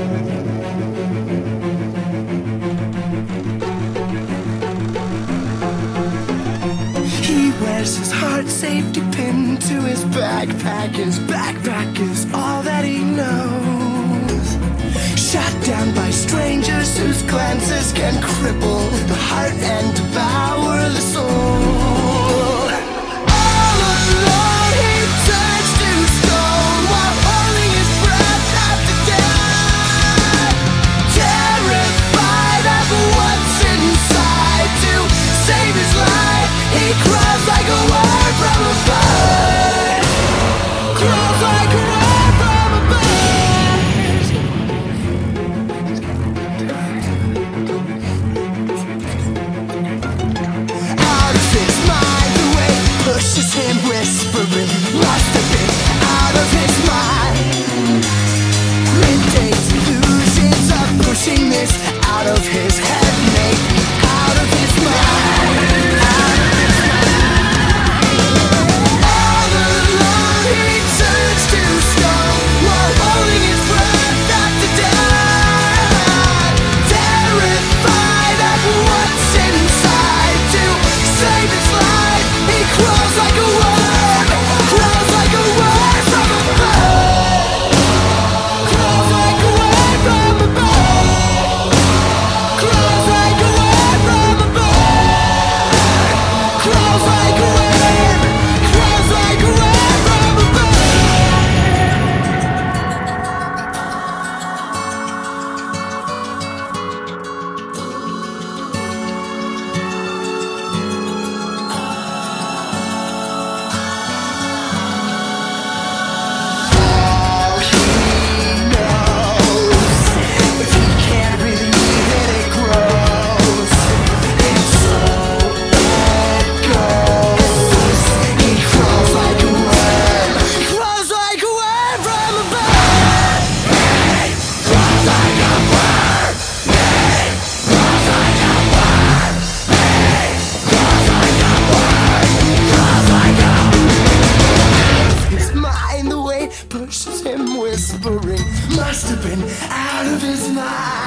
He wears his heart safety pin to his backpack. His backpack is all that he knows. Shot down by strangers whose glances can cripple the heart and devour the soul. All alone he turns to stone while holding his breath after death. Terrified of what's inside, to save his life he crawls like a word from a bird. Crawls like a word from a bird. Out of his mind, the way pushes him whispering. Must have been out of his mind. Middays illusions of pushing this out of his head, maybe out of his mind. All alone he turns to stone while holding his breath after death. Terrified of what's inside, to save his life he crawls like a word. Crawls like a word from a bird. Crawls like a word from a bird. Crawls like a word from a bird. Crawls like a word. Crawls like a word from a bird. All he knows, if he can't believe it, it grows. And so it goes. He crawls like a worm. Crawls like a worm from a bird. Crawls like a worm. Crawls like a worm. Crawls like a worm. Crawls like a his mind, the way pushes him whispering, must have been out of his mind.